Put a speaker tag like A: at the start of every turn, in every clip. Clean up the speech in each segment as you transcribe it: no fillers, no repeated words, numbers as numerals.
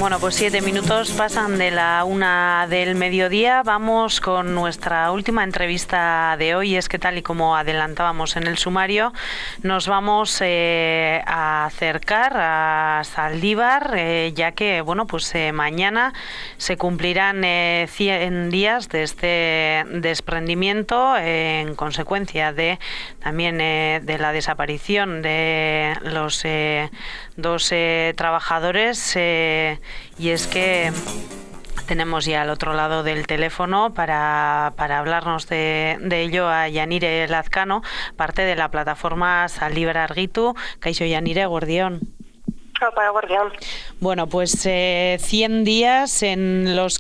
A: Bueno, pues 7 minutos pasan de la 1 del mediodía. Vamos con nuestra última entrevista de hoy. Es que tal y como adelantábamos en el sumario, nos vamos a acercar a Zaldívar, ya que bueno, pues mañana se cumplirán 100 días de este desprendimiento en consecuencia de también de la desaparición de los dos trabajadores, y es que tenemos ya al otro lado del teléfono para hablarnos de ello a Yanire Lazcano, parte de la plataforma Zaldívar Argitu. Kaixo Yanire, eguerdión.
B: Para guardián.
A: Bueno, pues 100 días en los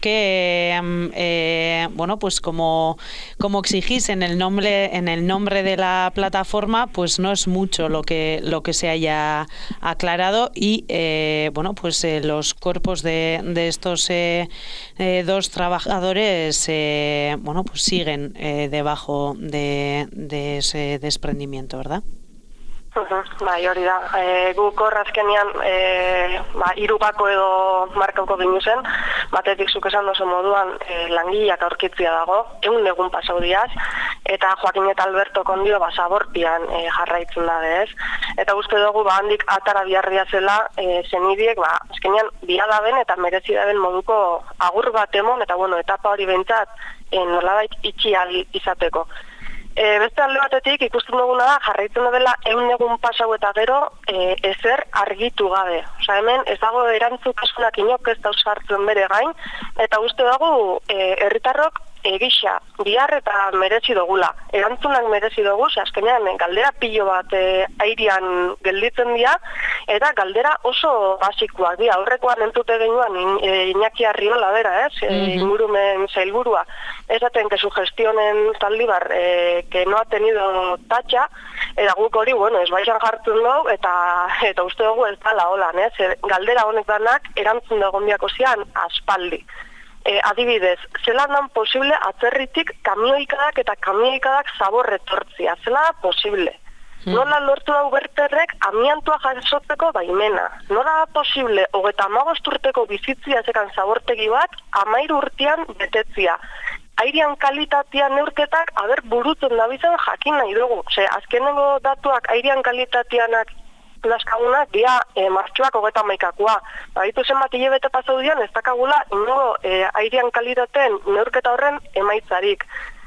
A: que, bueno, pues como exigís en el nombre de la plataforma, pues no es mucho lo que se haya aclarado y, bueno, pues los cuerpos de estos dos trabajadores, bueno, pues siguen debajo de ese desprendimiento, ¿verdad?
B: Bai, hori da. Guk hor azkenean hirugako edo markauko ginu zen, batetik zuk esan dozu moduan langileak aurkitzia dago, 100 egun pasau diaz, eta Joaquin eta Alberto kondio zabortian jarraitzen da ez. Eta uste dugu handik atara biharria zela zenidiek azkenean biada ben eta merezi da ben moduko agur bat emon, eta bueno, etapa hori behintzat nolabait itxi ahal izateko. Beste alde batetik ikusten duguna da jarraitzen dela 100 egun pasau eta gero ezer argitu gabe. Osea, hemen ez dago erantzukasunak inok ez da sartzen bere gain, eta uste dugu herritarrok gisa bihar eta merezi dugula. Erantzunak merezi dugu, azkenean galdera pilo bat airean gelditzen dira, eta galdera oso basikoak dira. Aurrekoan entute genuan Iñaki Arriola bera, ingurumen sailburua, esaten que su gestión en Zaldívar que no ha tenido tacha, eta guk hori, bueno, ez baixan jartzen dugu, eta uste dugu ez dala holan, galdera honek danak erantzun dagoen biako zian aspaldi. Adibidez, zelan dan posible atzerritik kamioikadak eta kamioikadak zabor etortzia, zela da posible. Nola lortu dau berterrek amiantua jasotzeko baimena. Nola da posible 35 urteko bizitzia zekan zabortegi bat 13 urtean betetzia. Airean kalitatea neurketak burutzen dabizen jakin nahi dugu. Azkenengo datuak airean kalitateanak laskagunak dia martxoak 31koa. Baditu zenbat hilabete pasau dian, ez dakagula ingo airean kalitateen neurketa horren emaitzarik.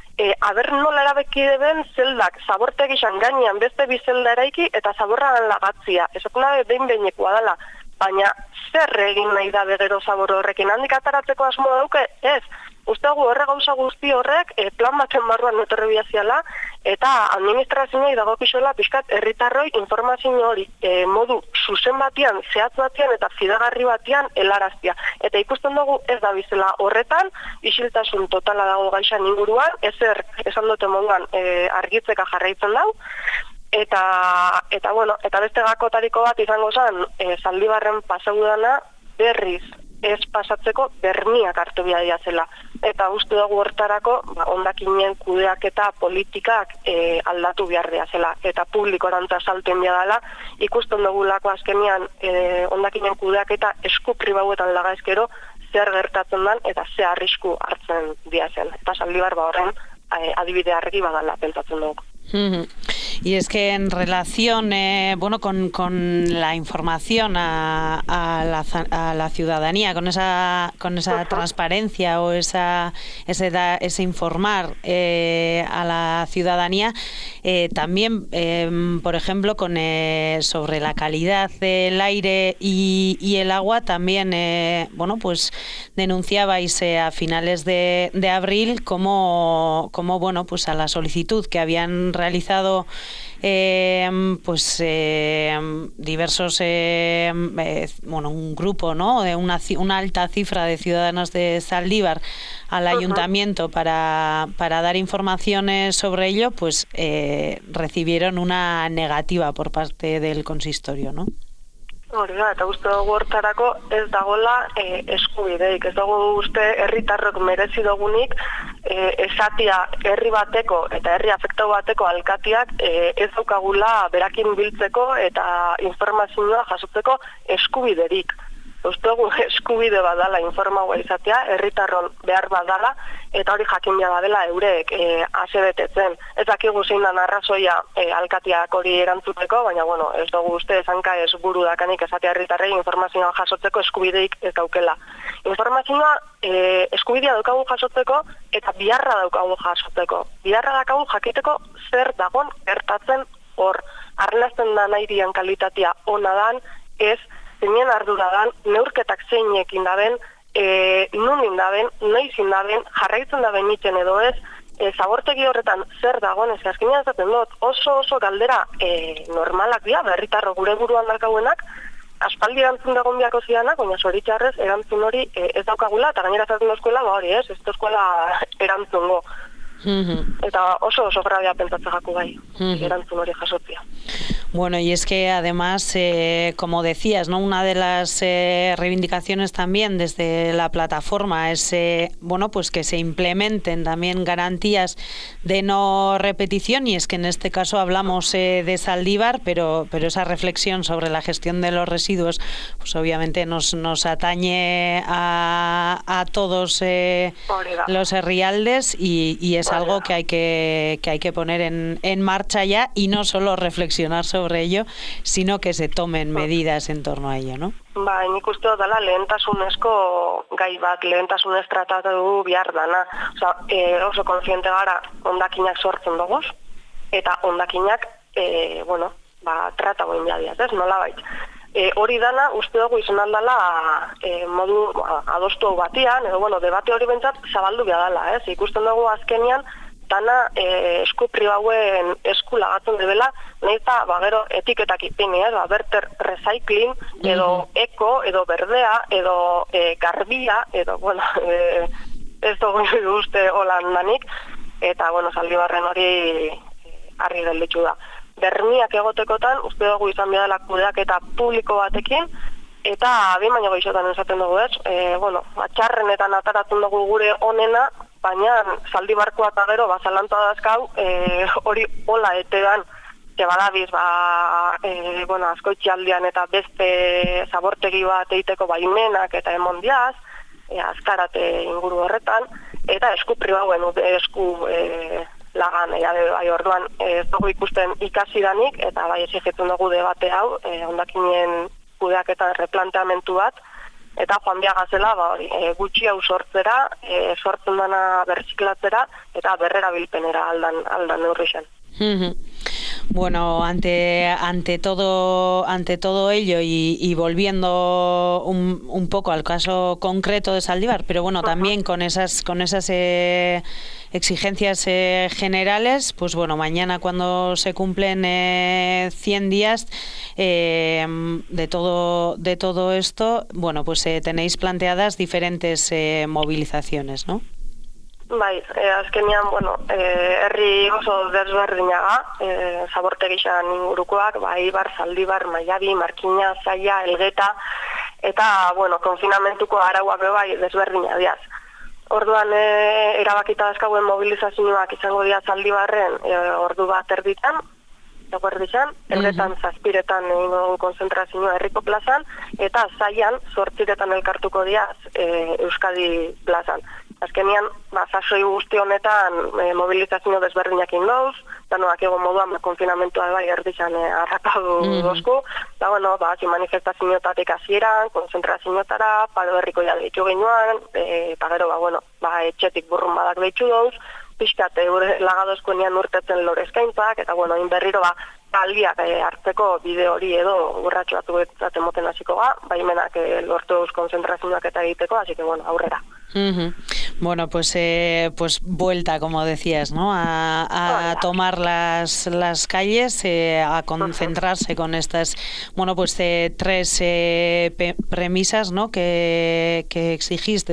B: Nola erabeki deben zeldak zabortegixan gainean beste bi zelda eraiki eta zaborragan lagatzia. Esaten da behin-behinekoa dela. Baina zer egin nahi da begero zabor horrekin? Handik ataratzeko asmo dauke? Ez. Uste gu horre gauza guzti horrek plan baten barruan etorri biaziala eta administrazioa dagokizuela pixkat herritarroi informazio hori modu zuzen batean, zehatz batean eta fidagarri batean helaraztia. Eta ikusten dugu ez da bizela horretan, isiltasun totala dago gaixan inguruan, ezer esan dute moduan argitzeka jarraitzen dau. Eta bueno, eta beste gakotariko bat izango zen, Zaldívarren pasaudana berriz ez pasatzeko bermiak hartu biadia zela. Eta uste dugu hortarako hondakinen kudeaketa politikak aldatu behar zela. Eta publikorantza salten biadala, ikusten dugulako azkenean hondakinen kudeaketa esku pribauetan lagaezkero zer gertatzen den eta zer arrisku hartzen biazen. Eta Zaldívar horren adibide argi badala pentsatzen dugu.
A: Y es que en relación bueno, con la información a la ciudadanía, con esa transparencia o ese informar a la ciudadanía, también, por ejemplo, sobre la calidad del aire y el agua, también, bueno, pues denunciabais a finales de abril como bueno, pues a la solicitud que habían realizado diversos bueno, un grupo, ¿no?, de una alta cifra de ciudadanos de Zaldívar al ayuntamiento para dar informaciones sobre ello, pues recibieron una negativa por parte del consistorio, ¿no?
B: Hori da, eta uste dugu hortarako ez dagoela eskubideik, ez dugu uste herritarrok merezi dugunik esatia herri bateko eta herri afektau bateko alkatiak ez daukagula berakin biltzeko eta informazioa jasotzeko eskubiderik. Uste eskubide badala informaua izatea, herritarron behar badala, eta hori jakin behar badela eurek asebetetzen. Ez dakigu zein dan arrazoia alkatiak hori erantzuteko, baina bueno, ez dugu uste hanka ez buru dakanik esatea herritarrei informazioa jasotzeko eskubideik ez daukela. Informazioa eskubidea daukagu jasotzeko eta biharra daukagu jasotzeko. Biharra daukagu jakiteko zer dagon gertatzen hor. Arnazten da nahi kalitatea ona dan, ez zeinen arduradan, neurketak zeinekin daben, nun indaben, noiz indaben, jarraitzen daben itzen edo ez, zabortegi horretan zer dagoen, ez azkenean ezaten dut, oso galdera normalak dira, berritarro gure buruan dalkauenak, aspaldi erantzun dagoen biako zidanak, baina zoritxarrez erantzun hori ez daukagula, eta gainera zaten dozkuela, hori ez dozkuela erantzungo. Eta oso grabea pentsatzen jaku bai, erantzun hori jasotzea.
A: Bueno, y es que además, como decías, ¿no? Una de las reivindicaciones también desde la plataforma es, bueno, pues que se implementen también garantías de no repetición, y es que en este caso hablamos de Zaldibar, pero esa reflexión sobre la gestión de los residuos, pues obviamente nos atañe a todos los herrialdes, y es algo que hay que poner en marcha ya, y no solo reflexionar sobre ello, sino que se tomen medidas en torno a ello, ¿no?
B: Ba, nik uste dut dela lehentasunezko gai bat, lehentasunez tratatu behar dana. Oso konsiente gara hondakinak sortzen doguz, eta hondakinak, tratagoen jadiaz, ez, nolabait. Hori dana, uste dugu izan aldala modu adostu batian, edo, debate hori bentsat zabaldu behar dela, ez. Ikusten dugu azkenian, dana esku pribauen esku lagatzen debela, nahi eta gero etiketak ipini, berter recycling, edo eko, edo berdea, edo garbia, edo, ez dugu uste holan danik, eta, Zaldibarren hori argi gelditu da. Bermiak egotekotan, uste dugu izan bidala kudeaketa publiko batekin, eta behin baino gehixotan esaten dugu ez, txarrenetan ataratzen dugu gure onena, baina Zaldibarkoa eta gero, zalantza dazkau, hori hola etedan, badabiz, askoitxialdian eta beste zabortegi bat eiteko baimenak eta emondiaz, azkarate inguru horretan, eta esku pribauen esku lagan, orduan ez dugu ikusten ikasidanik, eta bai exigetzen dugu debate hau, hondakinen kudeak eta replanteamentu bat, eta joan biagazela, gutxi hau sortzera, sortzen dana berziklatzera, eta berrerabilpenera aldan neurrixen.
A: Bueno, ante todo ello y volviendo un poco al caso concreto de Zaldibar, pero bueno, también con esas exigencias generales, pues bueno, mañana cuando se cumplen 100 días de todo esto, bueno, pues tenéis planteadas diferentes movilizaciones, ¿no?
B: Bai, azkenean, herri oso desberdinaga, zabortegixan ingurukoak, Ibar, Zaldibar, Maiabi, Markina, Zaia, Elgeta, eta, konfinamentuko arauak bai desberdina diaz. Orduan, erabakita dazkauen mobilizazioak izango dira Zaldibarren ordu bat erditan, Elgetan zazpiretan egingo konzentrazioa herriko plazan, eta Zaian 8 elkartuko diaz Euskadi plazan. Azkenean, sasoi guzti honetan mobilizazio desberdinak indoz, danoak egon moduan konfinamentua bai erdizan arrakadu dozku, eta manifestazioetatik hasieran, konzentrazioetara, paro herriko ja deitu genuan, eta gero, etxetik burrun badak deitu doz, pixkat lagadozkoenean urtetzen lore eskaintzak, eta inberriro aldiak hartzeko bide hori edo urratxo batu moten hasiko baimenak lortu duz konzentrazioak eta egiteko, así que aurrera.
A: Bueno, pues vuelta, como decías, ¿no? A tomar las calles, a concentrarse con estas, tres premisas, ¿no? Que exigís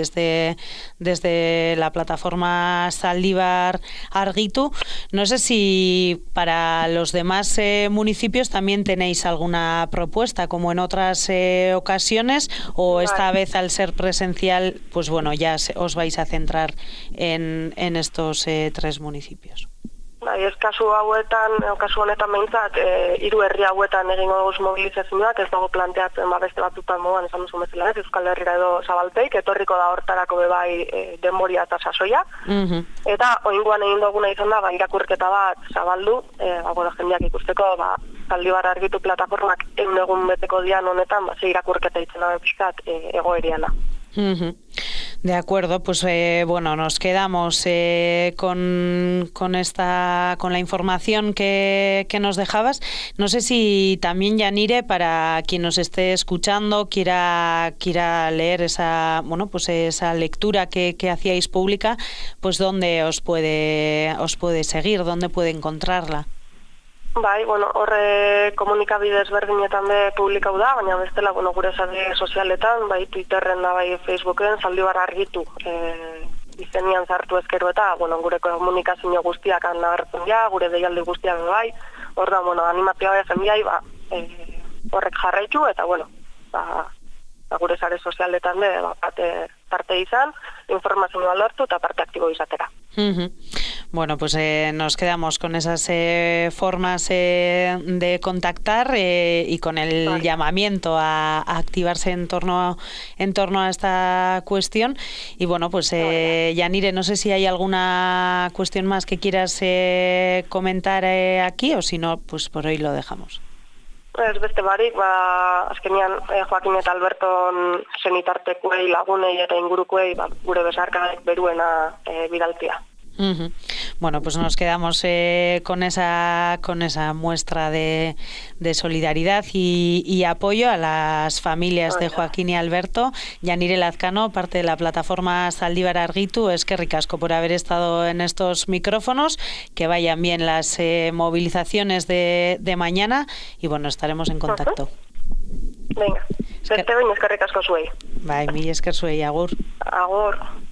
A: desde la plataforma Zaldibar Argitu. No sé si para los demás municipios también tenéis alguna propuesta, como en otras ocasiones, o esta vez al ser presencial, pues ya os vais a centrar en estos 3 municipios.
B: Bai, ez kasu hauetan, kasu honetan behintzat, 3 herri hauetan egingo dugu mobilizazioak, ez dago planteatzen beste batzutan moduan esan duzu bezala, Euskal Herrira edo Zabalpeik, etorriko da hortarako bebai denboria eta sasoia. Eta oingoan egin duguna izan da, irakurketa bat zabaldu, jendeak ikusteko, Zaldibar Argitu plataformak egun beteko dian honetan, ze irakurketa itzena pixkat egoeriana.
A: De acuerdo, pues bueno, nos quedamos con la información que nos dejabas. No sé si también, Yanire, para quien nos esté escuchando quiera leer esa lectura que hacíais pública, pues dónde os puede seguir, dónde puede encontrarla.
B: Bai, horre komunikabide ezberdinetan be publikau da, baina bestela, gure sare sozialetan, bai Twitterren da, bai Facebooken, Zaldibar Argitu izenian zartu ezkero eta, gure komunikazio guztiak nabartzen dira, gure deialdi guztiak bai, hor da, animazioa bai jendeai, horrek jarraitu, eta, gure sare sozialetan be, parte izan, informazioa lortu eta parte aktibo izatera.
A: Bueno, pues nos quedamos con esas formas de contactar y con el llamamiento a activarse en torno a esta cuestión. Y bueno, pues Yanire, no sé si hay alguna cuestión más que quieras comentar aquí, o si no, pues por hoy lo dejamos.
B: Ez beste barik, azkenean Joakin eta Alberton senitartekuei, lagunei eta ingurukuei gure besarkadak beruena bidaltia.
A: Bueno, pues nos quedamos con esa muestra de solidaridad y apoyo a las familias de Joaquín y Alberto. Yanire Lazcano, parte de la plataforma Zaldibar Argitu, eskerrik asko por haber estado en estos micrófonos, que vayan bien las movilizaciones de mañana y bueno, estaremos en contacto.
B: Venga, beste behin eskerrik asko zuei.
A: Bai, mila esker zuei, agur.
B: Agur.